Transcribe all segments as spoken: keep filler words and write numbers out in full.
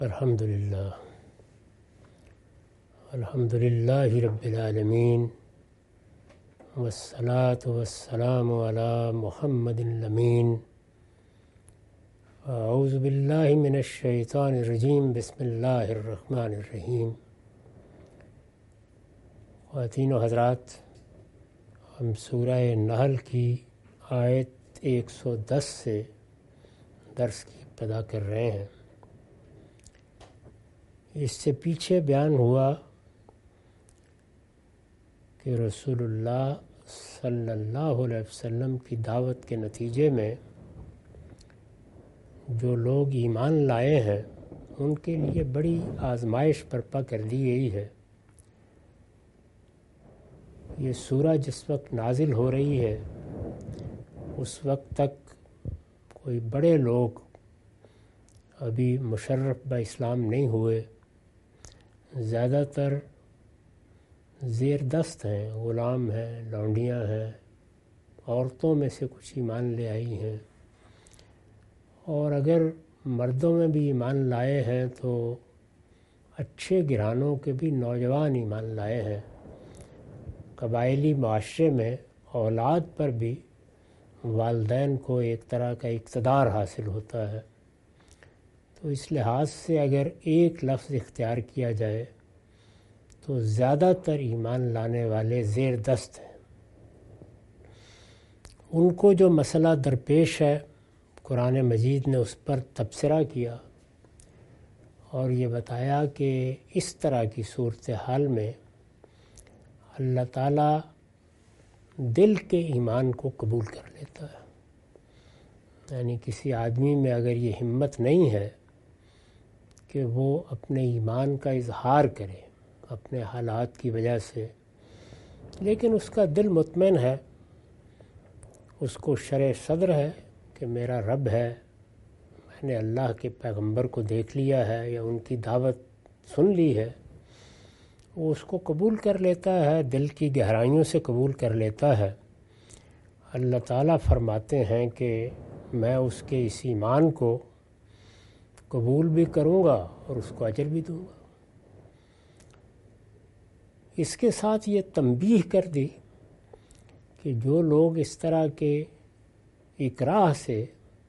الحمد للہ الحمد للہ رب العالمین والصلاة والسلام علی محمد الامین. اعوذ باللہ من الشیطان الرجیم. بسم اللہ الرحمن الرحیم. خواتین و حضرات، ہم سورہ نحل کی آیت ایک سو دس سے درس کی ابتدا کر رہے ہیں. اس سے پیچھے بیان ہوا کہ رسول اللہ صلی اللہ علیہ وسلم کی دعوت کے نتیجے میں جو لوگ ایمان لائے ہیں ان کے لیے بڑی آزمائش برپا کر دی گئی ہے. یہ سورہ جس وقت نازل ہو رہی ہے اس وقت تک کوئی بڑے لوگ ابھی مشرف با اسلام نہیں ہوئے. زیادہ تر زیر دست ہیں، غلام ہیں، لونڈیاں ہیں، عورتوں میں سے کچھ ایمان لے آئی ہیں، اور اگر مردوں میں بھی ایمان لائے ہیں تو اچھے گھرانوں کے بھی نوجوان ایمان لائے ہیں. قبائلی معاشرے میں اولاد پر بھی والدین کو ایک طرح کا اقتدار حاصل ہوتا ہے. تو اس لحاظ سے اگر ایک لفظ اختیار کیا جائے تو زیادہ تر ایمان لانے والے زیر دست ہیں. ان کو جو مسئلہ درپیش ہے قرآن مجید نے اس پر تبصرہ کیا اور یہ بتایا کہ اس طرح کی صورتحال میں اللہ تعالیٰ دل کے ایمان کو قبول کر لیتا ہے. یعنی کسی آدمی میں اگر یہ ہمت نہیں ہے کہ وہ اپنے ایمان کا اظہار کرے اپنے حالات کی وجہ سے، لیکن اس کا دل مطمئن ہے، اس کو شرح صدر ہے کہ میرا رب ہے، میں نے اللہ کے پیغمبر کو دیکھ لیا ہے یا ان کی دعوت سن لی ہے، وہ اس کو قبول کر لیتا ہے، دل کی گہرائیوں سے قبول کر لیتا ہے. اللہ تعالیٰ فرماتے ہیں کہ میں اس کے اس ایمان کو قبول بھی کروں گا اور اس کو اجر بھی دوں گا. اس کے ساتھ یہ تنبیہ کر دی کہ جو لوگ اس طرح کے اکراہ سے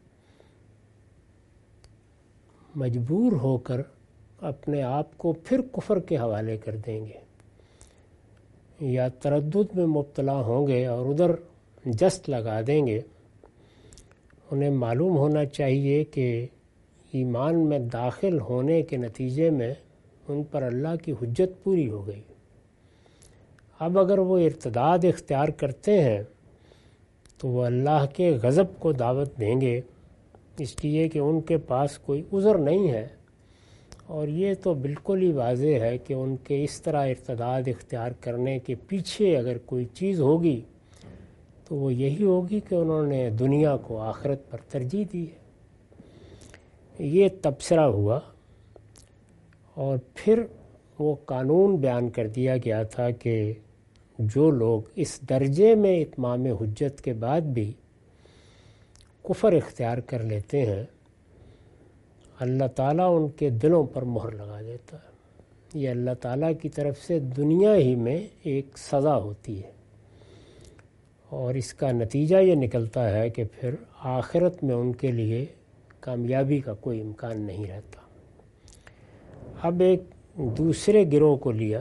مجبور ہو کر اپنے آپ کو پھر کفر کے حوالے کر دیں گے یا تردد میں مبتلا ہوں گے اور ادھر جست لگا دیں گے، انہیں معلوم ہونا چاہیے کہ ایمان میں داخل ہونے کے نتیجے میں ان پر اللہ کی حجت پوری ہو گئی. اب اگر وہ ارتداد اختیار کرتے ہیں تو وہ اللہ کے غضب کو دعوت دیں گے، اس لیے کہ ان کے پاس کوئی عذر نہیں ہے. اور یہ تو بالکل ہی واضح ہے کہ ان کے اس طرح ارتداد اختیار کرنے کے پیچھے اگر کوئی چیز ہوگی تو وہ یہی ہوگی کہ انہوں نے دنیا کو آخرت پر ترجیح دی ہے. یہ تبصرہ ہوا اور پھر وہ قانون بیان کر دیا گیا تھا کہ جو لوگ اس درجے میں اتمام حجت کے بعد بھی کفر اختیار کر لیتے ہیں اللہ تعالیٰ ان کے دلوں پر مہر لگا دیتا ہے. یہ اللہ تعالیٰ کی طرف سے دنیا ہی میں ایک سزا ہوتی ہے اور اس کا نتیجہ یہ نکلتا ہے کہ پھر آخرت میں ان کے لیے کامیابی کا کوئی امکان نہیں رہتا. اب ایک دوسرے گروہ کو لیا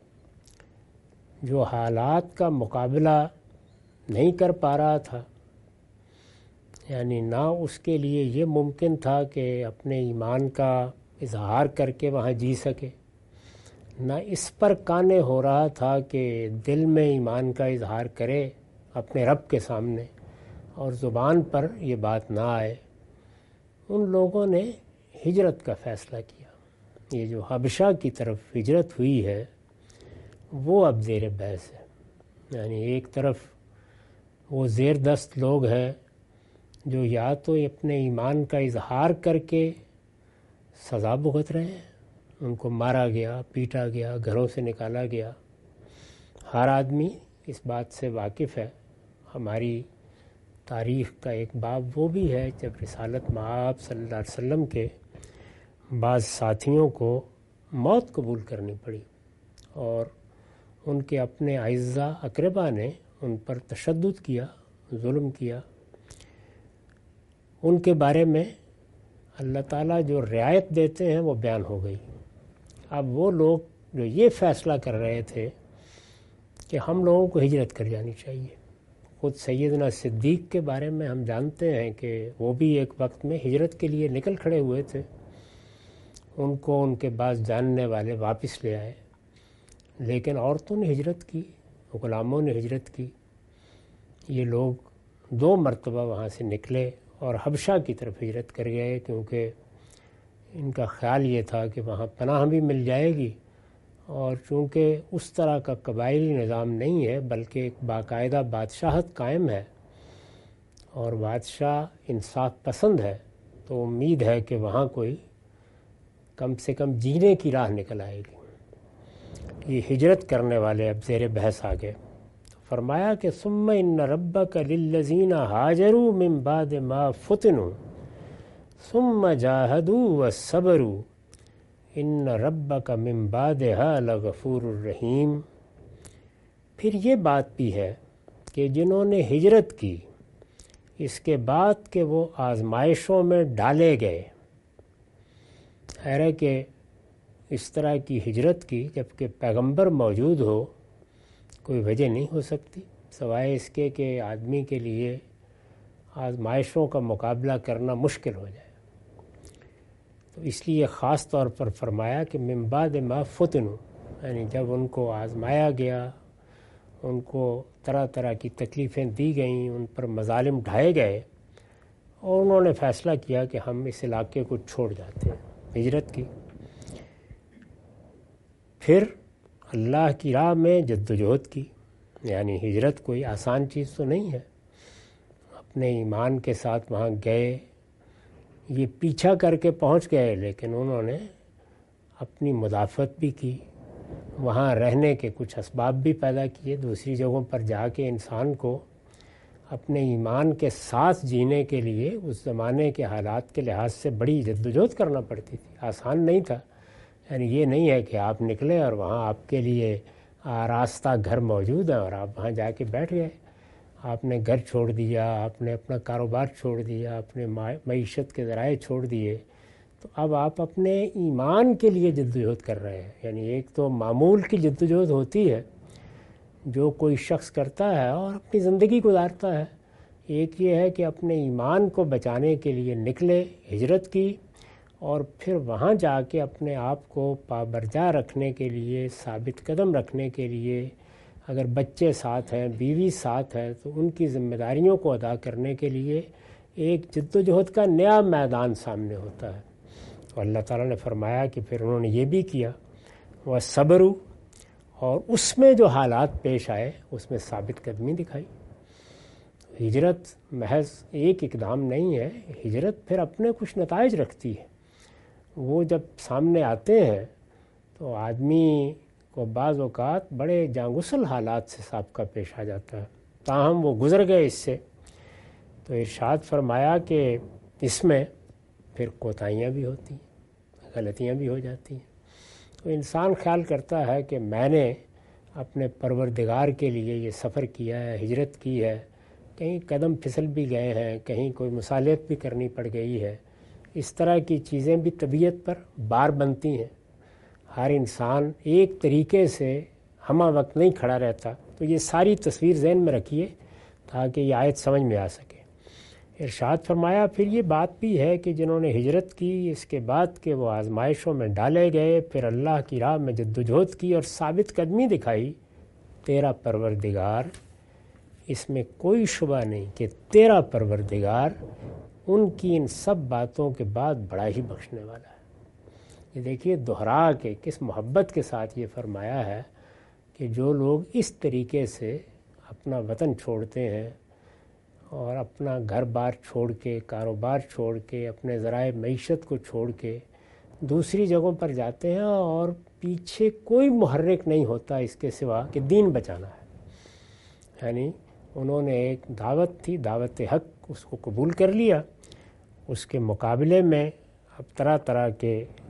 جو حالات کا مقابلہ نہیں کر پا رہا تھا، یعنی نہ اس کے لیے یہ ممکن تھا کہ اپنے ایمان کا اظہار کر کے وہاں جی سکے، نہ اس پر قانع ہو رہا تھا کہ دل میں ایمان کا اظہار کرے اپنے رب کے سامنے اور زبان پر یہ بات نہ آئے. ان لوگوں نے ہجرت کا فیصلہ کیا. یہ جو حبشہ کی طرف ہجرت ہوئی ہے وہ اب زیر بحث ہے. یعنی ایک طرف وہ زیر دست لوگ ہیں جو یا تو اپنے ایمان کا اظہار کر کے سزا بھگت رہے ہیں، ان کو مارا گیا، پیٹا گیا، گھروں سے نکالا گیا. ہر آدمی اس بات سے واقف ہے. ہماری تاریخ کا ایک باب وہ بھی ہے جب رسالت مآب صلی اللہ علیہ وسلم کے بعض ساتھیوں کو موت قبول کرنی پڑی اور ان کے اپنے اعزاء اقربا نے ان پر تشدد کیا، ظلم کیا۔ ان کے بارے میں اللہ تعالیٰ جو رعایت دیتے ہیں وہ بیان ہو گئی۔ اب وہ لوگ جو یہ فیصلہ کر رہے تھے کہ ہم لوگوں کو ہجرت کر جانی چاہیے، خود سیدنا صدیق کے بارے میں ہم جانتے ہیں کہ وہ بھی ایک وقت میں ہجرت کے لیے نکل کھڑے ہوئے تھے، ان کو ان کے بعض جاننے والے واپس لے آئے، لیکن عورتوں نے ہجرت کی، غلاموں نے ہجرت کی۔ یہ لوگ دو مرتبہ وہاں سے نکلے اور حبشہ کی طرف ہجرت کر گئے، کیونکہ ان کا خیال یہ تھا کہ وہاں پناہ بھی مل جائے گی، اور چونکہ اس طرح کا قبائلی نظام نہیں ہے بلکہ ایک باقاعدہ بادشاہت قائم ہے اور بادشاہ انصاف پسند ہے، تو امید ہے کہ وہاں کوئی کم سے کم جینے کی راہ نکل آئے گی۔ یہ ہجرت کرنے والے اب زیر بحث آ گئے۔ فرمایا کہ ثم ان ربک للذین ہاجروا من بعد ما فتنوا ثم جاہدوا وصبروا ان ربک من بعدها لغفور الرحیم۔ پھر یہ بات بھی ہے کہ جنہوں نے ہجرت کی اس کے بعد کہ وہ آزمائشوں میں ڈالے گئے، ہے کہ اس طرح کی ہجرت کی جبکہ پیغمبر موجود ہو کوئی وجہ نہیں ہو سکتی سوائے اس کے کہ آدمی کے لیے آزمائشوں کا مقابلہ کرنا مشکل ہو جائے، تو اس لیے خاص طور پر فرمایا کہ من بعد ما فتنوا، یعنی جب ان کو آزمایا گیا، ان کو طرح طرح کی تکلیفیں دی گئیں، ان پر مظالم ڈھائے گئے، اور انہوں نے فیصلہ کیا کہ ہم اس علاقے کو چھوڑ جاتے ہیں، ہجرت کی۔ پھر اللہ کی راہ میں جدوجہد کی، یعنی ہجرت کوئی آسان چیز تو نہیں ہے۔ اپنے ایمان کے ساتھ وہاں گئے، یہ پیچھا کر کے پہنچ گئے، لیکن انہوں نے اپنی مدافعت بھی کی، وہاں رہنے کے کچھ اسباب بھی پیدا کیے۔ دوسری جگہوں پر جا کے انسان کو اپنے ایمان کے ساتھ جینے کے لیے اس زمانے کے حالات کے لحاظ سے بڑی جدوجہد کرنا پڑتی تھی، آسان نہیں تھا۔ یعنی یہ نہیں ہے کہ آپ نکلے اور وہاں آپ کے لیے آراستہ گھر موجود ہے اور آپ وہاں جا کے بیٹھ گئے، آپ نے گھر چھوڑ دیا، آپ نے اپنا کاروبار چھوڑ دیا، اپنے معیشت کے ذرائع چھوڑ دیے، تو اب آپ اپنے ایمان کے لیے جدوجہد کر رہے ہیں۔ یعنی ایک تو معمول کی جدوجہد ہوتی ہے جو کوئی شخص کرتا ہے اور اپنی زندگی گزارتا ہے، ایک یہ ہے کہ اپنے ایمان کو بچانے کے لیے نکلے، ہجرت کی، اور پھر وہاں جا کے اپنے آپ کو پابرجا رکھنے کے لیے، ثابت قدم رکھنے کے لیے، اگر بچے ساتھ ہیں، بیوی ساتھ ہے، تو ان کی ذمہ داریوں کو ادا کرنے کے لیے ایک جدوجہد کا نیا میدان سامنے ہوتا ہے۔ تو اللہ تعالیٰ نے فرمایا کہ پھر انہوں نے یہ بھی کیا، وہ صبروا، اور اس میں جو حالات پیش آئے اس میں ثابت قدمی دکھائی۔ ہجرت محض ایک اقدام نہیں ہے، ہجرت پھر اپنے کچھ نتائج رکھتی ہے، وہ جب سامنے آتے ہیں تو آدمی کو بعض اوقات بڑے جانگسل حالات سے سابقہ پیش آ جاتا ہے، تاہم وہ گزر گئے اس سے، تو ارشاد فرمایا کہ اس میں پھر کوتاہیاں بھی ہوتی ہیں، غلطیاں بھی ہو جاتی ہیں، تو انسان خیال کرتا ہے کہ میں نے اپنے پروردگار کے لیے یہ سفر کیا ہے، ہجرت کی ہے، کہیں قدم پھسل بھی گئے ہیں، کہیں کوئی مصالحت بھی کرنی پڑ گئی ہے، اس طرح کی چیزیں بھی طبیعت پر بار بنتی ہیں۔ ہر انسان ایک طریقے سے ہمہ وقت نہیں کھڑا رہتا، تو یہ ساری تصویر ذہن میں رکھیے تاکہ یہ آیت سمجھ میں آ سکے۔ ارشاد فرمایا پھر یہ بات بھی ہے کہ جنہوں نے ہجرت کی اس کے بعد کہ وہ آزمائشوں میں ڈالے گئے، پھر اللہ کی راہ میں جدوجہد کی اور ثابت قدمی دکھائی، تیرا پروردگار، اس میں کوئی شبہ نہیں کہ تیرا پروردگار ان کی ان سب باتوں کے بعد بڑا ہی بخشنے والا ہے۔ یہ دیکھیے دہرا کے کس محبت کے ساتھ یہ فرمایا ہے کہ جو لوگ اس طریقے سے اپنا وطن چھوڑتے ہیں اور اپنا گھر بار چھوڑ کے، کاروبار چھوڑ کے، اپنے ذرائع معیشت کو چھوڑ کے دوسری جگہوں پر جاتے ہیں اور پیچھے کوئی محرک نہیں ہوتا اس کے سوا کہ دین بچانا ہے، یعنی انہوں نے ایک دعوت تھی، دعوت حق، اس کو قبول کر لیا، اس کے مقابلے میں اب طرح طرح کے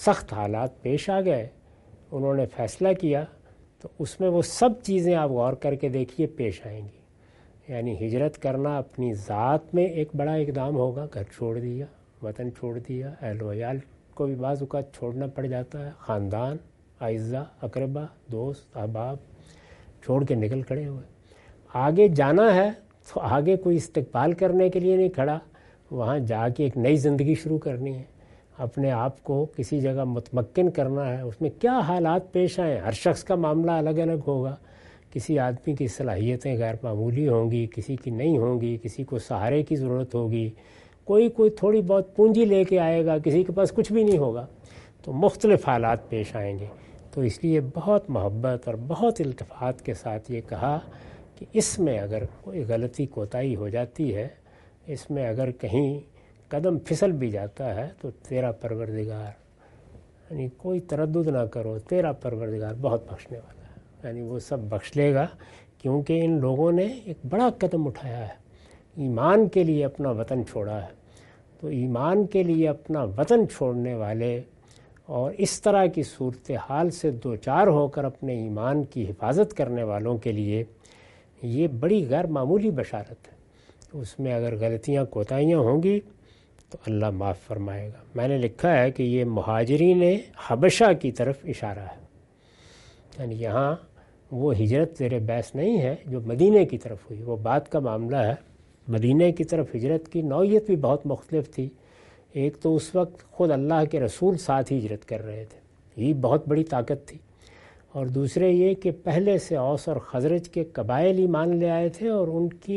سخت حالات پیش آ گئے، انہوں نے فیصلہ کیا، تو اس میں وہ سب چیزیں آپ غور کر کے دیکھیے پیش آئیں گی۔ یعنی ہجرت کرنا اپنی ذات میں ایک بڑا اقدام ہوگا، گھر چھوڑ دیا، وطن چھوڑ دیا، اہل و عیال کو بھی بعض اوقات چھوڑنا پڑ جاتا ہے، خاندان، اعزا، اقربا، دوست، احباب چھوڑ کے نکل کھڑے ہوئے۔ آگے جانا ہے تو آگے کوئی استقبال کرنے کے لیے نہیں کھڑا، وہاں جا کے ایک نئی زندگی شروع کرنی ہے، اپنے آپ کو کسی جگہ متمکن کرنا ہے۔ اس میں کیا حالات پیش آئیں، ہر شخص کا معاملہ الگ الگ ہوگا، کسی آدمی کی صلاحیتیں غیر معمولی ہوں گی، کسی کی نہیں ہوں گی، کسی کو سہارے کی ضرورت ہوگی، کوئی کوئی تھوڑی بہت پونجی لے کے آئے گا، کسی کے پاس کچھ بھی نہیں ہوگا، تو مختلف حالات پیش آئیں گے۔ تو اس لیے بہت محبت اور بہت التفات کے ساتھ یہ کہا کہ اس میں اگر کوئی غلطی کوتاہی ہو جاتی ہے، اس میں اگر کہیں قدم پھسل بھی جاتا ہے تو تیرا پروردگار، یعنی کوئی تردد نہ کرو، تیرا پروردگار بہت بخشنے والا ہے، یعنی وہ سب بخش لے گا، کیونکہ ان لوگوں نے ایک بڑا قدم اٹھایا ہے، ایمان کے لیے اپنا وطن چھوڑا ہے۔ تو ایمان کے لیے اپنا وطن چھوڑنے والے اور اس طرح کی صورتحال سے دوچار ہو کر اپنے ایمان کی حفاظت کرنے والوں کے لیے یہ بڑی غیر معمولی بشارت ہے۔ اس میں اگر غلطیاں کوتاہیاں ہوں گی تو اللہ معاف فرمائے گا۔ میں نے لکھا ہے کہ یہ مہاجرین حبشہ کی طرف اشارہ ہے، یعنی یہاں وہ ہجرت زیر بحث نہیں ہے جو مدینہ کی طرف ہوئی، وہ بات کا معاملہ ہے۔ مدینہ کی طرف ہجرت کی نوعیت بھی بہت مختلف تھی۔ ایک تو اس وقت خود اللہ کے رسول ساتھ ہی ہجرت کر رہے تھے، یہ بہت بڑی طاقت تھی، اور دوسرے یہ کہ پہلے سے اوس اور خزرج کے قبائل ایمان لے آئے تھے اور ان کے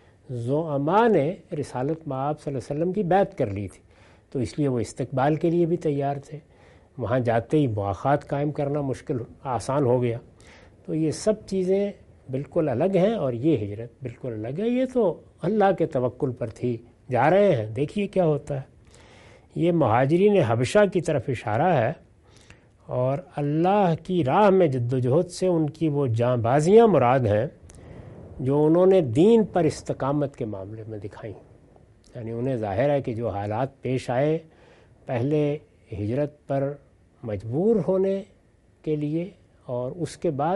زعماء نے رسالت مآب صلی اللہ علیہ وسلم کی بیعت کر لی تھی، تو اس لیے وہ استقبال کے لیے بھی تیار تھے۔ وہاں جاتے ہی مواخات قائم کرنا مشکل آسان ہو گیا۔ تو یہ سب چیزیں بالکل الگ ہیں اور یہ ہجرت بالکل الگ ہے۔ یہ تو اللہ کے توکل پر تھی، جا رہے ہیں، دیکھیے کیا ہوتا ہے۔ یہ مہاجرین حبشہ کی طرف اشارہ ہے، اور اللہ کی راہ میں جد و جہد سے ان کی وہ جاں بازیاں مراد ہیں جو انہوں نے دین پر استقامت کے معاملے میں دکھائیں۔ یعنی انہیں ظاہر ہے کہ جو حالات پیش آئے، پہلے ہجرت پر مجبور ہونے کے لیے، اور اس کے بعد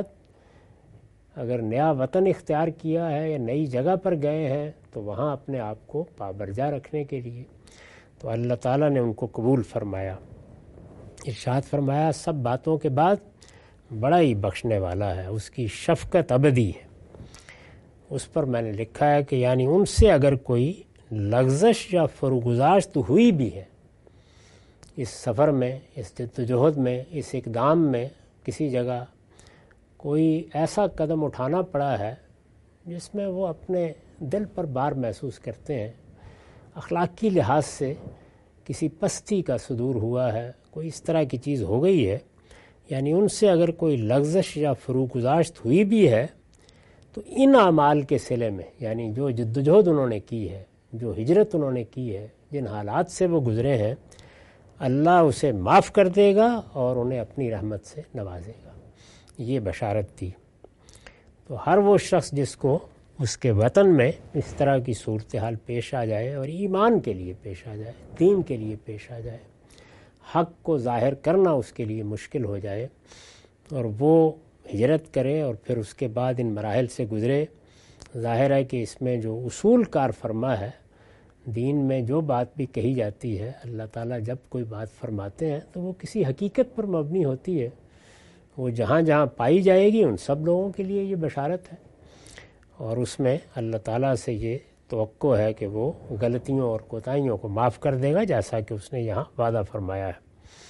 اگر نیا وطن اختیار کیا ہے یا نئی جگہ پر گئے ہیں تو وہاں اپنے آپ کو پابرجا رکھنے کے لیے، تو اللہ تعالیٰ نے ان کو قبول فرمایا۔ ارشاد فرمایا سب باتوں کے بعد بڑا ہی بخشنے والا ہے، اس کی شفقت ابدی ہے۔ اس پر میں نے لکھا ہے کہ یعنی ان سے اگر کوئی لغزش یا فروگزاشت ہوئی بھی ہے اس سفر میں، اس جدوجہد میں، اس اقدام میں، کسی جگہ کوئی ایسا قدم اٹھانا پڑا ہے جس میں وہ اپنے دل پر بار محسوس کرتے ہیں، اخلاقی لحاظ سے کسی پستی کا صدور ہوا ہے، کوئی اس طرح کی چیز ہو گئی ہے، یعنی ان سے اگر کوئی لغزش یا فروگزاشت ہوئی بھی ہے تو ان اعمال کے صلے میں، یعنی جو جدوجہد انہوں نے کی ہے، جو ہجرت انہوں نے کی ہے، جن حالات سے وہ گزرے ہیں، اللہ اسے معاف کر دے گا اور انہیں اپنی رحمت سے نوازے گا۔ یہ بشارت تھی۔ تو ہر وہ شخص جس کو اس کے وطن میں اس طرح کی صورتحال پیش آ جائے اور ایمان کے لیے پیش آ جائے، دین کے لیے پیش آ جائے، حق کو ظاہر کرنا اس کے لیے مشکل ہو جائے، اور وہ ہجرت کرے اور پھر اس کے بعد ان مراحل سے گزرے، ظاہر ہے کہ اس میں جو اصول کار فرما ہے، دین میں جو بات بھی کہی جاتی ہے، اللہ تعالیٰ جب کوئی بات فرماتے ہیں تو وہ کسی حقیقت پر مبنی ہوتی ہے، وہ جہاں جہاں پائی جائے گی ان سب لوگوں کے لیے یہ بشارت ہے، اور اس میں اللہ تعالیٰ سے یہ توقع ہے کہ وہ غلطیوں اور کوتاہیوں کو معاف کر دے گا، جیسا کہ اس نے یہاں وعدہ فرمایا ہے۔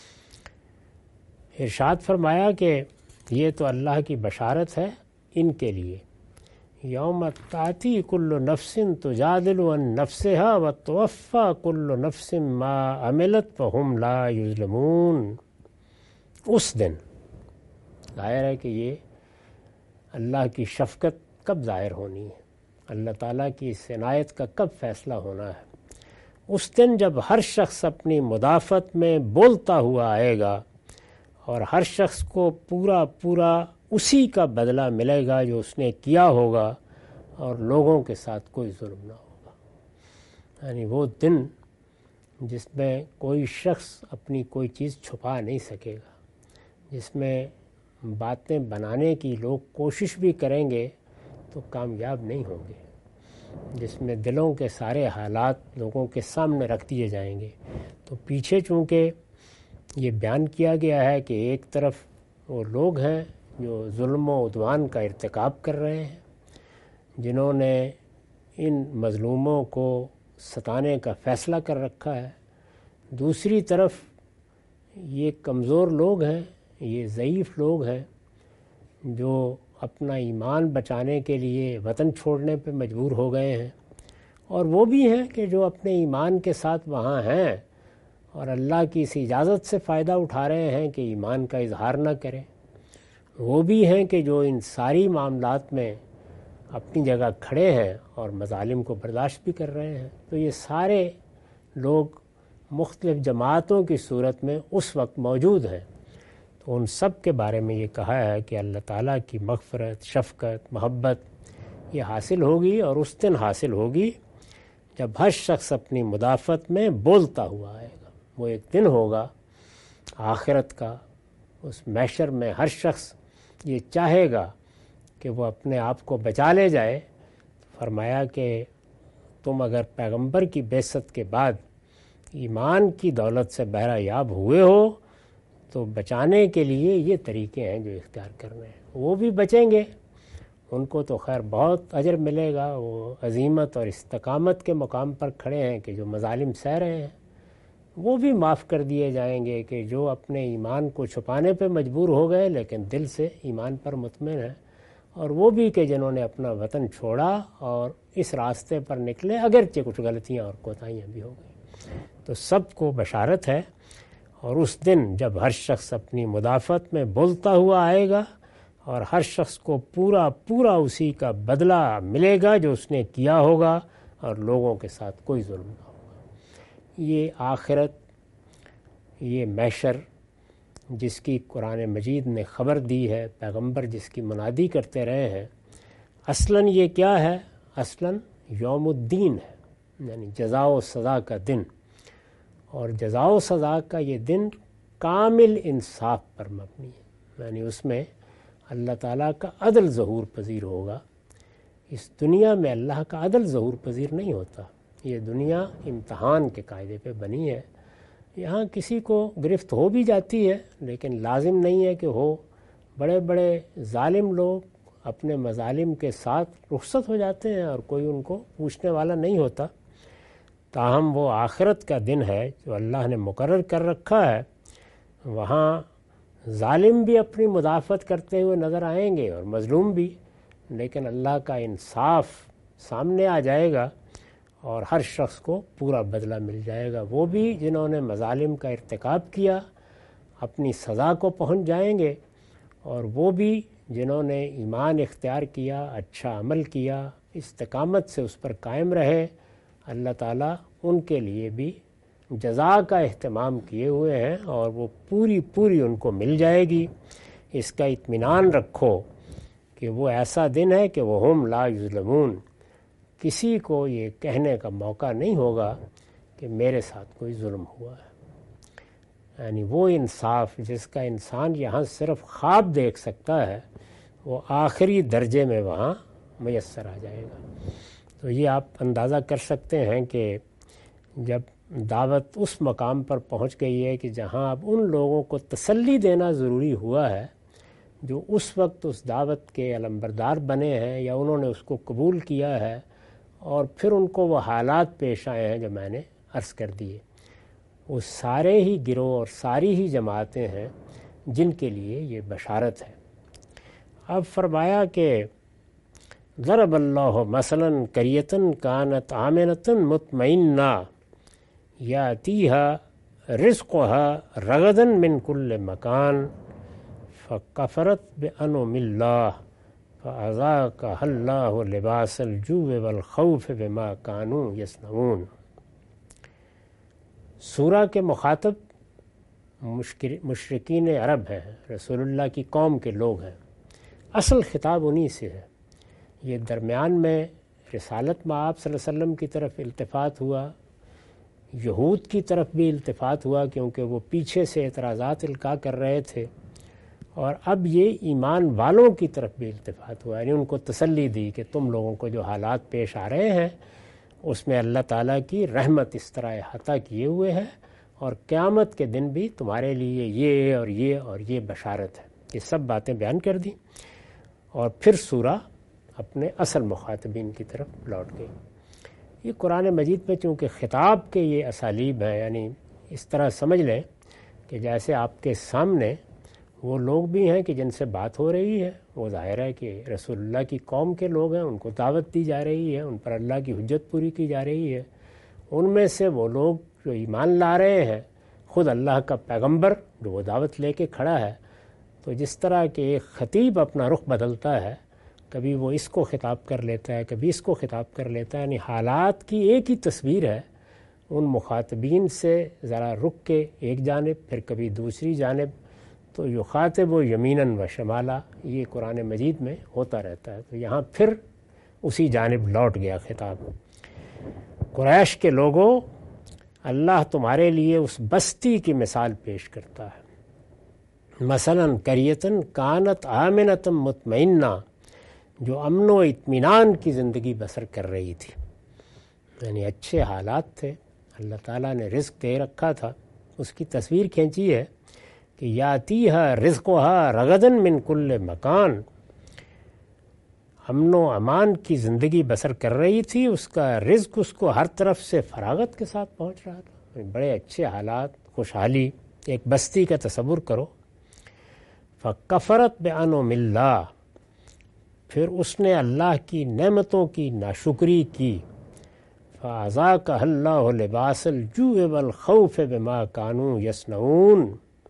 ارشاد فرمایا کہ یہ تو اللہ کی بشارت ہے ان کے لیے، یوم تاتی کل نفس تجادل عن نفسها وتوفی کل نفس ما عملت وهم لا یظلمون۔ اس دن ظاہر ہے کہ یہ اللہ کی شفقت کب ظاہر ہونی ہے، اللہ تعالیٰ کی اس عنایت کا کب فیصلہ ہونا ہے۔ اس دن جب ہر شخص اپنی مدافعت میں بولتا ہوا آئے گا اور ہر شخص کو پورا پورا اسی کا بدلہ ملے گا جو اس نے کیا ہوگا، اور لوگوں کے ساتھ کوئی ظلم نہ ہوگا۔ یعنی وہ دن جس میں کوئی شخص اپنی کوئی چیز چھپا نہیں سکے گا، جس میں باتیں بنانے کی لوگ کوشش بھی کریں گے تو کامیاب نہیں ہوں گے، جس میں دلوں کے سارے حالات لوگوں کے سامنے رکھ دیے جائیں گے۔ تو پیچھے چونکہ یہ بیان کیا گیا ہے کہ ایک طرف وہ لوگ ہیں جو ظلم و عدوان کا ارتکاب کر رہے ہیں، جنہوں نے ان مظلوموں کو ستانے کا فیصلہ کر رکھا ہے، دوسری طرف یہ کمزور لوگ ہیں، یہ ضعیف لوگ ہیں جو اپنا ایمان بچانے کے لیے وطن چھوڑنے پہ مجبور ہو گئے ہیں، اور وہ بھی ہیں کہ جو اپنے ایمان کے ساتھ وہاں ہیں اور اللہ کی اس اجازت سے فائدہ اٹھا رہے ہیں کہ ایمان کا اظہار نہ کریں، وہ بھی ہیں کہ جو ان ساری معاملات میں اپنی جگہ کھڑے ہیں اور مظالم کو برداشت بھی کر رہے ہیں۔ تو یہ سارے لوگ مختلف جماعتوں کی صورت میں اس وقت موجود ہیں، تو ان سب کے بارے میں یہ کہا ہے کہ اللہ تعالیٰ کی مغفرت، شفقت، محبت یہ حاصل ہوگی، اور اس دن حاصل ہوگی جب ہر شخص اپنی مدافعت میں بولتا ہوا آئے گا۔ وہ ایک دن ہوگا آخرت کا، اس محشر میں ہر شخص یہ چاہے گا کہ وہ اپنے آپ کو بچا لے جائے۔ فرمایا کہ تم اگر پیغمبر کی بعثت کے بعد ایمان کی دولت سے بہرہ یاب ہوئے ہو تو بچانے کے لیے یہ طریقے ہیں جو اختیار کرنے ہیں۔ وہ بھی بچیں گے، ان کو تو خیر بہت اجر ملے گا، وہ عزیمت اور استقامت کے مقام پر کھڑے ہیں کہ جو مظالم سہ رہے ہیں، وہ بھی معاف کر دیے جائیں گے کہ جو اپنے ایمان کو چھپانے پہ مجبور ہو گئے لیکن دل سے ایمان پر مطمئن ہیں، اور وہ بھی کہ جنہوں نے اپنا وطن چھوڑا اور اس راستے پر نکلے، اگرچہ کچھ غلطیاں اور کوتاہیاں بھی ہو گئی۔ تو سب کو بشارت ہے، اور اس دن جب ہر شخص اپنی مدافعت میں بولتا ہوا آئے گا اور ہر شخص کو پورا پورا اسی کا بدلہ ملے گا جو اس نے کیا ہوگا، اور لوگوں کے ساتھ کوئی ظلم نہ ہوگا۔ یہ آخرت، یہ محشر جس کی قرآن مجید نے خبر دی ہے، پیغمبر جس کی منادی کرتے رہے ہیں، اصلاً یہ کیا ہے؟ اصلاً یوم الدین ہے، یعنی جزا و سزا کا دن، اور جزا و سزا کا یہ دن کامل انصاف پر مبنی ہے، یعنی اس میں اللہ تعالیٰ کا عدل ظہور پذیر ہوگا۔ اس دنیا میں اللہ کا عدل ظہور پذیر نہیں ہوتا، یہ دنیا امتحان کے قاعدے پہ بنی ہے، یہاں کسی کو گرفت ہو بھی جاتی ہے لیکن لازم نہیں ہے کہ ہو۔ بڑے بڑے ظالم لوگ اپنے مظالم کے ساتھ رخصت ہو جاتے ہیں اور کوئی ان کو پوچھنے والا نہیں ہوتا، تاہم وہ آخرت کا دن ہے جو اللہ نے مقرر کر رکھا ہے، وہاں ظالم بھی اپنی مدافعت کرتے ہوئے نظر آئیں گے اور مظلوم بھی، لیکن اللہ کا انصاف سامنے آ جائے گا اور ہر شخص کو پورا بدلہ مل جائے گا۔ وہ بھی جنہوں نے مظالم کا ارتکاب کیا اپنی سزا کو پہنچ جائیں گے، اور وہ بھی جنہوں نے ایمان اختیار کیا، اچھا عمل کیا، استقامت سے اس پر قائم رہے، اللہ تعالیٰ ان کے لیے بھی جزا کا اہتمام کیے ہوئے ہیں، اور وہ پوری پوری ان کو مل جائے گی۔ اس کا اطمینان رکھو کہ وہ ایسا دن ہے کہ وہ ہم لا یظلمون، کسی کو یہ کہنے کا موقع نہیں ہوگا کہ میرے ساتھ کوئی ظلم ہوا ہے، یعنی وہ انصاف جس کا انسان یہاں صرف خواب دیکھ سکتا ہے، وہ آخری درجے میں وہاں میسر آ جائے گا۔ تو یہ آپ اندازہ کر سکتے ہیں کہ جب دعوت اس مقام پر پہنچ گئی ہے کہ جہاں اب ان لوگوں کو تسلی دینا ضروری ہوا ہے جو اس وقت اس دعوت کے علمبردار بنے ہیں یا انہوں نے اس کو قبول کیا ہے، اور پھر ان کو وہ حالات پیش آئے ہیں جو میں نے عرض کر دیے، وہ سارے ہی گروہ اور ساری ہی جماعتیں ہیں جن کے لیے یہ بشارت ہے۔ اب فرمایا کہ ضرب اللہ مثلا قریۃ کانت آمنۃ مطمئنہ یأتیہا رزقها رغدا من کل مکان فکفرت بانعم اللہ فاذاقها اللہ لباس الجوع والخوف بما كانوا یصنعون۔ سورہ کے مخاطب مشرکین عرب ہیں، رسول اللہ کی قوم کے لوگ ہیں، اصل خطاب انہی سے ہے۔ یہ درمیان میں رسالت میں آپ صلی اللہ علیہ وسلم کی طرف التفات ہوا، یہود کی طرف بھی التفات ہوا کیونکہ وہ پیچھے سے اعتراضات القاء کر رہے تھے، اور اب یہ ایمان والوں کی طرف بھی التفات ہوا، یعنی ان کو تسلی دی کہ تم لوگوں کو جو حالات پیش آ رہے ہیں اس میں اللہ تعالیٰ کی رحمت اس طرح احاطہ کیے ہوئے ہے، اور قیامت کے دن بھی تمہارے لیے یہ اور یہ اور یہ بشارت ہے۔ یہ سب باتیں بیان کر دیں، اور پھر سورہ اپنے اصل مخاطبین کی طرف لوٹ گئی۔ یہ قرآن مجید میں چونکہ خطاب کے یہ اسالیب ہیں، یعنی اس طرح سمجھ لیں کہ جیسے آپ کے سامنے وہ لوگ بھی ہیں کہ جن سے بات ہو رہی ہے، وہ ظاہر ہے کہ رسول اللہ کی قوم کے لوگ ہیں، ان کو دعوت دی جا رہی ہے، ان پر اللہ کی حجت پوری کی جا رہی ہے۔ ان میں سے وہ لوگ جو ایمان لا رہے ہیں، خود اللہ کا پیغمبر جو وہ دعوت لے کے کھڑا ہے، تو جس طرح کہ ایک خطیب اپنا رخ بدلتا ہے، کبھی وہ اس کو خطاب کر لیتا ہے، کبھی اس کو خطاب کر لیتا ہے، یعنی حالات کی ایک ہی تصویر ہے، ان مخاطبین سے ذرا رک کے ایک جانب، پھر کبھی دوسری جانب، تو یخاطب و یمیناً و شمالا، یہ قرآن مجید میں ہوتا رہتا ہے۔ تو یہاں پھر اسی جانب لوٹ گیا خطاب۔ قریش کے لوگوں، اللہ تمہارے لیے اس بستی کی مثال پیش کرتا ہے، مثلاً قریۃً کانت آمنۃ مطمئنہ، جو امن و اطمینان کی زندگی بسر کر رہی تھی، یعنی اچھے حالات تھے، اللہ تعالیٰ نے رزق دے رکھا تھا۔ اس کی تصویر کھینچی ہے کہ یاتیہا رزقہا رغداً من کل مکان، امن و امان کی زندگی بسر کر رہی تھی، اس کا رزق اس کو ہر طرف سے فراغت کے ساتھ پہنچ رہا تھا، بڑے اچھے حالات، خوشحالی، ایک بستی کا تصور کرو۔ فکفرت بانعم اللہ، پھر اس نے اللہ کی نعمتوں کی ناشکری کی۔ فَأَذَاقَهَا اللَّهُ لِبَاسَ الْجُوعِ وَالْخَوْفِ بِمَا كَانُوا يَصْنَعُونَ،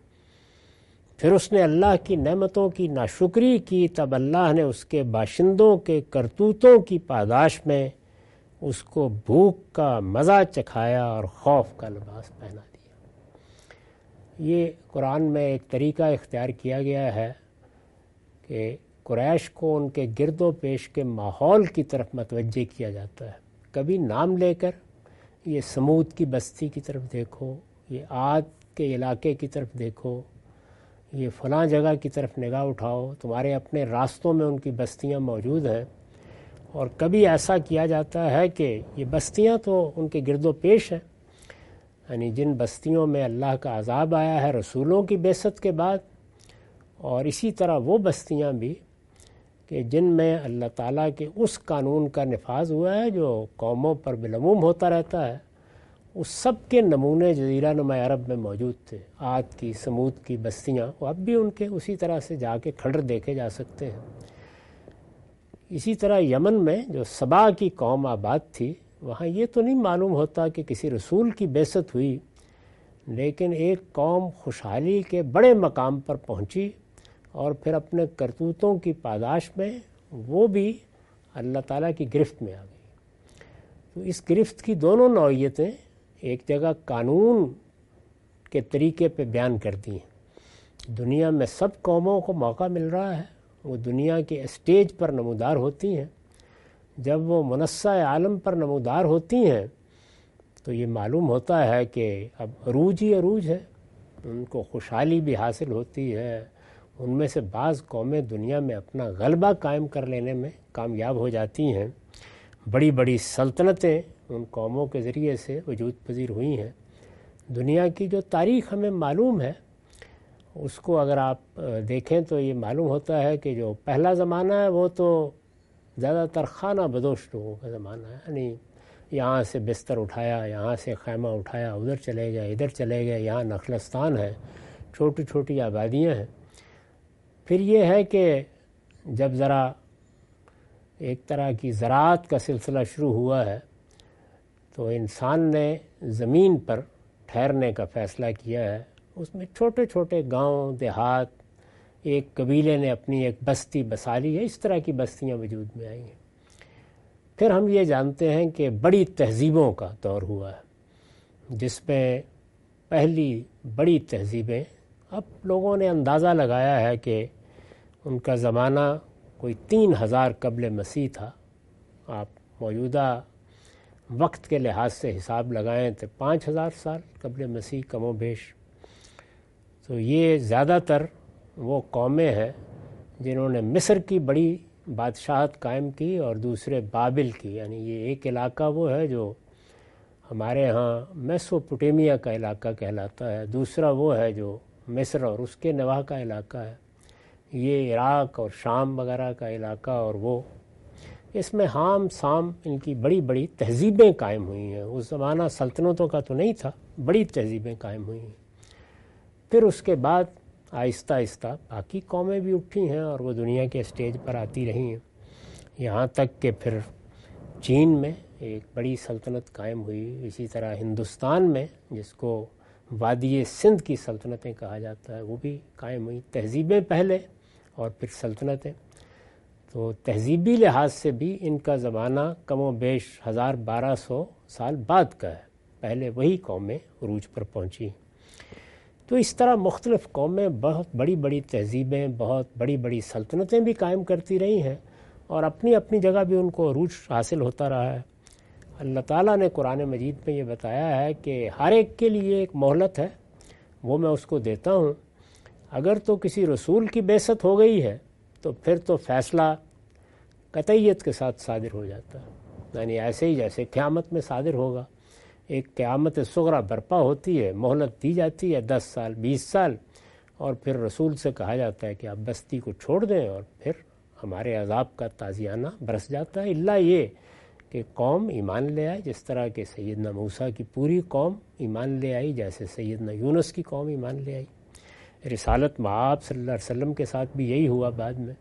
پھر اس نے اللہ کی نعمتوں کی ناشکری کی، تب اللہ نے اس کے باشندوں کے کرتوتوں کی پاداش میں اس کو بھوک کا مزہ چکھایا اور خوف کا لباس پہنا دیا۔ یہ قرآن میں ایک طریقہ اختیار کیا گیا ہے کہ قریش کو ان کے گرد و پیش کے ماحول کی طرف متوجہ کیا جاتا ہے، کبھی نام لے کر، یہ سمود کی بستی کی طرف دیکھو، یہ عاد کے علاقے کی طرف دیکھو، یہ فلاں جگہ کی طرف نگاہ اٹھاؤ، تمہارے اپنے راستوں میں ان کی بستیاں موجود ہیں۔ اور کبھی ایسا کیا جاتا ہے کہ یہ بستیاں تو ان کے گرد و پیش ہیں، یعنی جن بستیوں میں اللہ کا عذاب آیا ہے رسولوں کی بعثت کے بعد، اور اسی طرح وہ بستیاں بھی کہ جن میں اللہ تعالیٰ کے اس قانون کا نفاذ ہوا ہے جو قوموں پر بالعموم ہوتا رہتا ہے، اس سب کے نمونے جزیرہ نما عرب میں موجود تھے۔ عاد کی، سمود کی بستیاں، وہ اب بھی ان کے اسی طرح سے جا کے کھنڈر دیکھے جا سکتے ہیں۔ اسی طرح یمن میں جو سبا کی قوم آباد تھی، وہاں یہ تو نہیں معلوم ہوتا کہ کسی رسول کی بعثت ہوئی، لیکن ایک قوم خوشحالی کے بڑے مقام پر پہنچی، اور پھر اپنے کرتوتوں کی پاداش میں وہ بھی اللہ تعالیٰ کی گرفت میں آ گئی۔ تو اس گرفت کی دونوں نوعیتیں ایک جگہ قانون کے طریقے پہ بیان کر دی ہیں۔ دنیا میں سب قوموں کو موقع مل رہا ہے، وہ دنیا کے اسٹیج پر نمودار ہوتی ہیں۔ جب وہ منصہ عالم پر نمودار ہوتی ہیں تو یہ معلوم ہوتا ہے کہ اب عروج ہی عروج ہے، ان کو خوشحالی بھی حاصل ہوتی ہے، ان میں سے بعض قومیں دنیا میں اپنا غلبہ قائم کر لینے میں کامیاب ہو جاتی ہیں، بڑی بڑی سلطنتیں ان قوموں کے ذریعے سے وجود پذیر ہوئی ہیں۔ دنیا کی جو تاریخ ہمیں معلوم ہے، اس کو اگر آپ دیکھیں تو یہ معلوم ہوتا ہے کہ جو پہلا زمانہ ہے وہ تو زیادہ تر خانہ بدوش لوگوں کا زمانہ ہے، یعنی یہاں سے بستر اٹھایا، یہاں سے خیمہ اٹھایا، ادھر چلے گئے، ادھر چلے گئے، یہاں نخلستان ہے، چھوٹی چھوٹی آبادیاں ہیں۔ پھر یہ ہے کہ جب ذرا ایک طرح کی زراعت کا سلسلہ شروع ہوا ہے تو انسان نے زمین پر ٹھہرنے کا فیصلہ کیا ہے، اس میں چھوٹے چھوٹے گاؤں دیہات، ایک قبیلے نے اپنی ایک بستی بسا لی ہے، اس طرح کی بستیاں وجود میں آئی ہیں۔ پھر ہم یہ جانتے ہیں کہ بڑی تہذیبوں کا دور ہوا ہے، جس میں پہلی بڑی تہذیبیں، اب لوگوں نے اندازہ لگایا ہے کہ ان کا زمانہ کوئی تین ہزار قبل مسیح تھا۔ آپ موجودہ وقت کے لحاظ سے حساب لگائیں تو پانچ ہزار سال قبل مسیح کم و بیش. تو یہ زیادہ تر وہ قومیں ہیں جنہوں نے مصر کی بڑی بادشاہت قائم کی اور دوسرے بابل کی. یعنی یہ ایک علاقہ وہ ہے جو ہمارے ہاں میسوپوٹیمیا کا علاقہ کہلاتا ہے، دوسرا وہ ہے جو مصر اور اس کے نواح کا علاقہ ہے، یہ عراق اور شام وغیرہ کا علاقہ، اور وہ اس میں حام سام ان کی بڑی بڑی تہذیبیں قائم ہوئی ہیں. اس زمانہ سلطنتوں کا تو نہیں تھا، بڑی تہذیبیں قائم ہوئی ہیں. پھر اس کے بعد آہستہ آہستہ باقی قومیں بھی اٹھی ہیں اور وہ دنیا کے اسٹیج پر آتی رہی ہیں، یہاں تک کہ پھر چین میں ایک بڑی سلطنت قائم ہوئی. اسی طرح ہندوستان میں جس کو وادی سندھ کی سلطنتیں کہا جاتا ہے وہ بھی قائم ہوئی. تہذیبیں پہلے اور پھر سلطنتیں. تو تہذیبی لحاظ سے بھی ان کا زمانہ کم و بیش ہزار بارہ سو سال بعد کا ہے، پہلے وہی قومیں عروج پر پہنچی. تو اس طرح مختلف قومیں بہت بڑی بڑی تہذیبیں، بہت بڑی بڑی سلطنتیں بھی قائم کرتی رہی ہیں اور اپنی اپنی جگہ بھی ان کو عروج حاصل ہوتا رہا ہے. اللہ تعالیٰ نے قرآن مجید میں یہ بتایا ہے کہ ہر ایک کے لیے ایک مہلت ہے، وہ میں اس کو دیتا ہوں. اگر تو کسی رسول کی بعثت ہو گئی ہے تو پھر تو فیصلہ قطعیت کے ساتھ صادر ہو جاتا ہے، یعنی ایسے ہی جیسے قیامت میں صادر ہوگا. ایک قیامت صغریٰ برپا ہوتی ہے، مہلت دی جاتی ہے دس سال بیس سال، اور پھر رسول سے کہا جاتا ہے کہ آپ بستی کو چھوڑ دیں، اور پھر ہمارے عذاب کا تازیانہ برس جاتا ہے. الا یہ کہ قوم ایمان لے آئے، جس طرح کہ سیدنا موسیٰ کی پوری قوم ایمان لے آئی، جیسے سیدنا یونس کی قوم ایمان لے آئی. رسالت مآب صلی اللہ علیہ وسلم کے ساتھ بھی یہی ہوا بعد میں.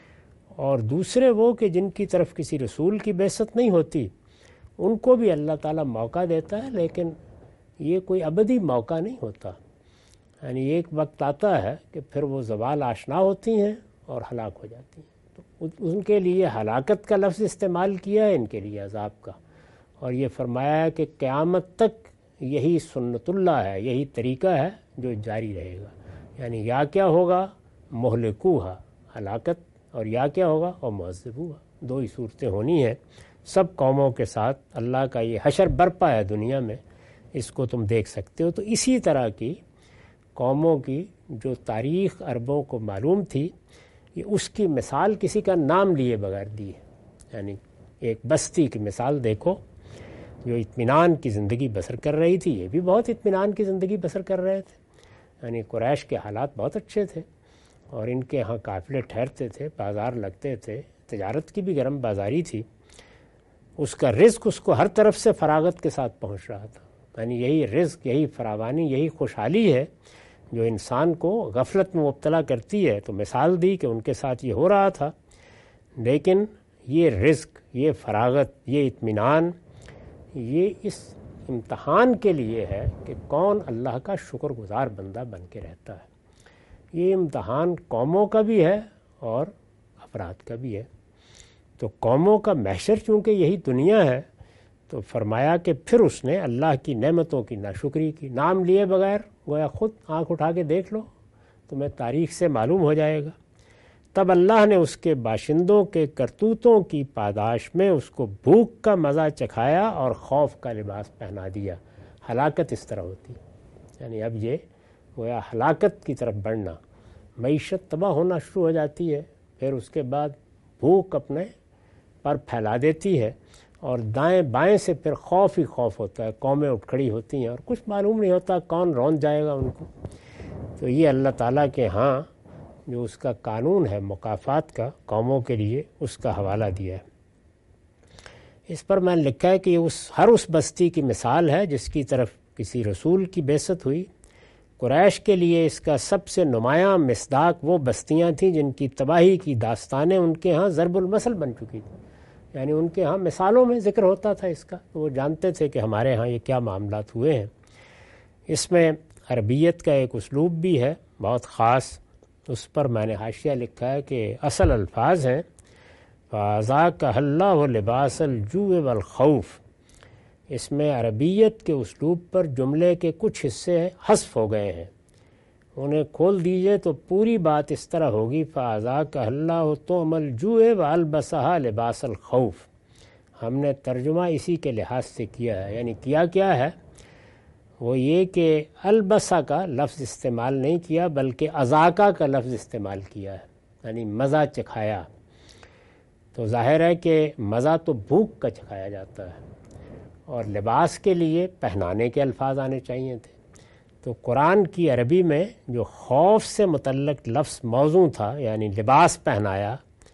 اور دوسرے وہ کہ جن کی طرف کسی رسول کی بعثت نہیں ہوتی، ان کو بھی اللہ تعالیٰ موقع دیتا ہے، لیکن یہ کوئی ابدی موقع نہیں ہوتا. یعنی ایک وقت آتا ہے کہ پھر وہ زوال آشنا ہوتی ہیں اور ہلاک ہو جاتی ہیں. تو ان کے لیے ہلاکت کا لفظ استعمال کیا ہے، ان کے لیے عذاب کا، اور یہ فرمایا ہے کہ قیامت تک یہی سنت اللہ ہے، یہی طریقہ ہے جو جاری رہے گا. یعنی یا کیا ہوگا مہلکوہا، ہلاکت، اور یا کیا ہوگا اور معذبوہا، دو ہی صورتیں ہونی ہیں. سب قوموں کے ساتھ اللہ کا یہ حشر برپا ہے دنیا میں، اس کو تم دیکھ سکتے ہو. تو اسی طرح کی قوموں کی جو تاریخ عربوں کو معلوم تھی، یہ اس کی مثال کسی کا نام لیے بغیر دی ہے. یعنی ایک بستی کی مثال دیکھو جو اطمینان کی زندگی بسر کر رہی تھی، یہ بھی بہت اطمینان کی زندگی بسر کر رہے تھے. یعنی قریش کے حالات بہت اچھے تھے اور ان کے ہاں قافلے ٹھہرتے تھے، بازار لگتے تھے، تجارت کی بھی گرم بازاری تھی. اس کا رزق اس کو ہر طرف سے فراغت کے ساتھ پہنچ رہا تھا. یعنی یہی رزق، یہی فراوانی، یہی خوشحالی ہے جو انسان کو غفلت میں مبتلا کرتی ہے. تو مثال دی کہ ان کے ساتھ یہ ہو رہا تھا، لیکن یہ رزق، یہ فراغت، یہ اطمینان، یہ اس امتحان کے لیے ہے کہ کون اللہ کا شکر گزار بندہ بن کے رہتا ہے. یہ امتحان قوموں کا بھی ہے اور افراد کا بھی ہے. تو قوموں کا محشر چونکہ یہی دنیا ہے، تو فرمایا کہ پھر اس نے اللہ کی نعمتوں کی ناشکری کی. نام لیے بغیر گویا خود آنکھ اٹھا کے دیکھ لو، تمہیں تاریخ سے معلوم ہو جائے گا. تب اللہ نے اس کے باشندوں کے کرتوتوں کی پاداش میں اس کو بھوک کا مزہ چکھایا اور خوف کا لباس پہنا دیا. ہلاکت اس طرح ہوتی، یعنی اب یہ گویا ہلاکت کی طرف بڑھنا، معیشت تباہ ہونا شروع ہو جاتی ہے. پھر اس کے بعد بھوک اپنے پر پھیلا دیتی ہے اور دائیں بائیں سے پھر خوف ہی خوف ہوتا ہے. قومیں اٹھ کھڑی ہوتی ہیں اور کچھ معلوم نہیں ہوتا کون رون جائے گا ان کو. تو یہ اللہ تعالیٰ کے ہاں جو اس کا قانون ہے مکافات کا قوموں کے لیے، اس کا حوالہ دیا ہے. اس پر میں نے لکھا ہے کہ یہ اس ہر اس بستی کی مثال ہے جس کی طرف کسی رسول کی بعثت ہوئی. قریش کے لیے اس کا سب سے نمایاں مصداق وہ بستیاں تھیں جن کی تباہی کی داستانیں ان کے ہاں ضرب المثل بن چکی تھیں. یعنی ان کے ہاں مثالوں میں ذکر ہوتا تھا اس کا، تو وہ جانتے تھے کہ ہمارے ہاں یہ کیا معاملات ہوئے ہیں. اس میں عربیت کا ایک اسلوب بھی ہے بہت خاص. اس پر میں نے حاشیہ لکھا ہے کہ اصل الفاظ ہیں فَذَاقَ اللَّهُ لِبَاسَ الْجُوعِ وَالْخَوْفِ. اس میں عربیت کے اسلوب پر جملے کے کچھ حصے حذف ہو گئے ہیں، انہیں کھول دیجئے تو پوری بات اس طرح ہوگی فَذَاقَ اللَّهُ طُعْمَ الْجُوعِ وَأَلْبَسَهَا لِبَاسَ الْخَوْفِ. ہم نے ترجمہ اسی کے لحاظ سے کیا ہے، یعنی کیا کیا ہے وہ یہ کہ البسا کا لفظ استعمال نہیں کیا بلکہ اذاقہ کا لفظ استعمال کیا ہے، یعنی مزہ چکھایا۔ تو ظاہر ہے کہ مزہ تو بھوک کا چکھایا جاتا ہے، اور لباس کے لیے پہنانے کے الفاظ آنے چاہیے تھے۔ تو قرآن کی عربی میں جو خوف سے متعلق لفظ موضوع تھا، یعنی لباس پہنایا،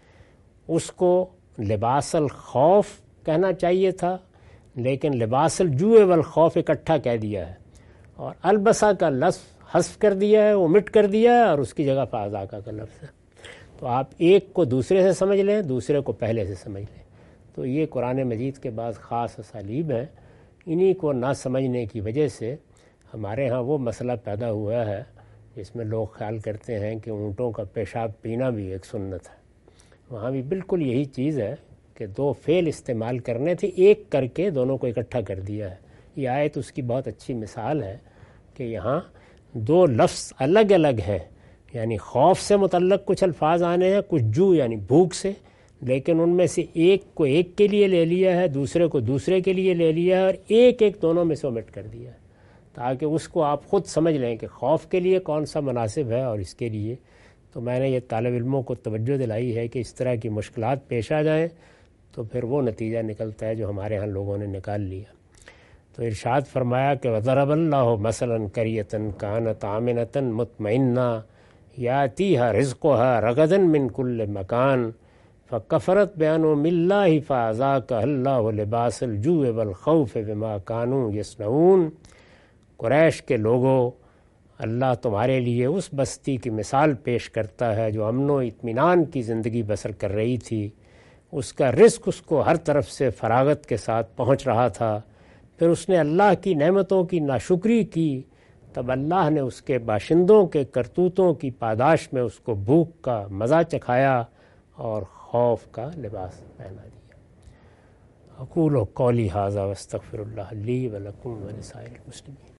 اس کو لباس الخوف کہنا چاہیے تھا، لیکن لباس الجوع والخوف اکٹھا کہہ دیا ہے، اور البسا کا لفظ حذف کر دیا ہے، اومٹ کر دیا ہے، اور اس کی جگہ پہ اذاقہ کا لفظ ہے۔ تو آپ ایک کو دوسرے سے سمجھ لیں، دوسرے کو پہلے سے سمجھ لیں۔ تو یہ قرآن مجید کے بعض خاص اسالیب ہیں، انہی کو نہ سمجھنے کی وجہ سے ہمارے ہاں وہ مسئلہ پیدا ہوا ہے جس میں لوگ خیال کرتے ہیں کہ اونٹوں کا پیشاب پینا بھی ایک سنت ہے۔ وہاں بھی بالکل یہی چیز ہے کہ دو فعل استعمال کرنے تھے، ایک کر کے دونوں کو اکٹھا کر دیا ہے۔ یہ آیت اس کی بہت اچھی مثال ہے کہ یہاں دو لفظ الگ الگ ہیں، یعنی خوف سے متعلق کچھ الفاظ آنے ہیں، کچھ جو یعنی بھوک سے، لیکن ان میں سے ایک کو ایک کے لیے لے لیا ہے، دوسرے کو دوسرے کے لیے لے لیا ہے، اور ایک ایک دونوں میں سے اومٹ کر دیا ہے، تاکہ اس کو آپ خود سمجھ لیں کہ خوف کے لیے کون سا مناسب ہے اور اس کے لیے۔ تو میں نے یہ طالب علموں کو توجہ دلائی ہے کہ اس طرح کی مشکلات پیش آ جائیں تو پھر وہ نتیجہ نکلتا ہے جو ہمارے ہاں لوگوں نے نکال لیا۔ تو ارشاد فرمایا کہ وَضَرَبَ اللَّهُ مَثَلًا قَرْيَةً كَانَتْ آمِنَةً مُطْمَئِنَّةً يَأْتِيهَا رِزْقُهَا رَغَدًا مِّن كُلِّ مَكَانٍ فَكَفَرَتْ بِأَنْعُمِ اللَّهِ فَأَذَاقَهَا اللَّهُ لِبَاسَ الْجُوعِ وَالْخَوْفِ بِمَا كَانُوا يَصْنَعُونَ۔ قریش کے لوگوں، اللہ تمہارے لیے اس بستی کی مثال پیش کرتا ہے جو امن و اطمینان کی زندگی بسر کر رہی تھی، اس کا رزق اس کو ہر طرف سے فراغت کے ساتھ پہنچ رہا تھا، پھر اس نے اللہ کی نعمتوں کی ناشکری کی، تب اللہ نے اس کے باشندوں کے کرتوتوں کی پاداش میں اس کو بھوک کا مزہ چکھایا اور خوف کا لباس پہنا دیا۔ اقول قولی ھذا واستغفر اللہ لی ولکم ولسائر المسلمین۔